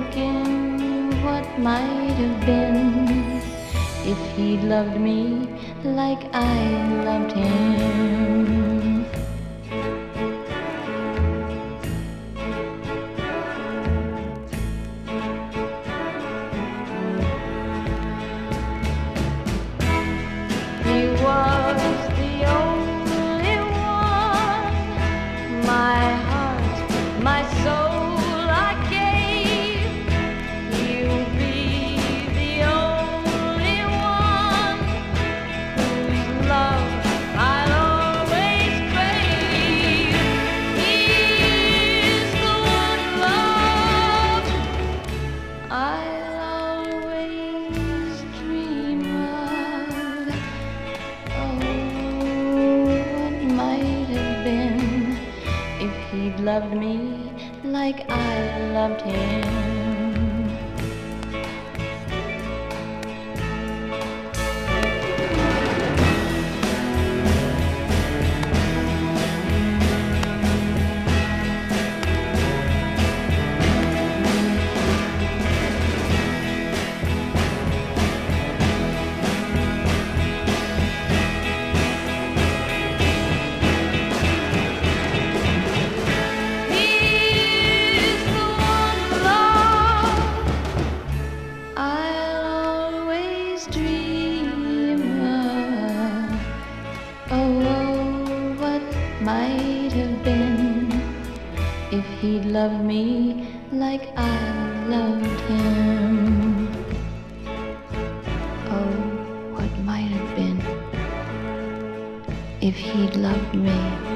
thinking what might have been if he'd loved me like I loved him. He was the only one, my heart, my soul I gave. He'll be the only one whose love I'll always crave. He's the one love I'll always dream of. Oh, what might have been if he'd loved me like I loved him. He's the one love I'll always dream of. Oh, what might have been if he'd loved me like I loved him. Oh, what might have been if he'd loved me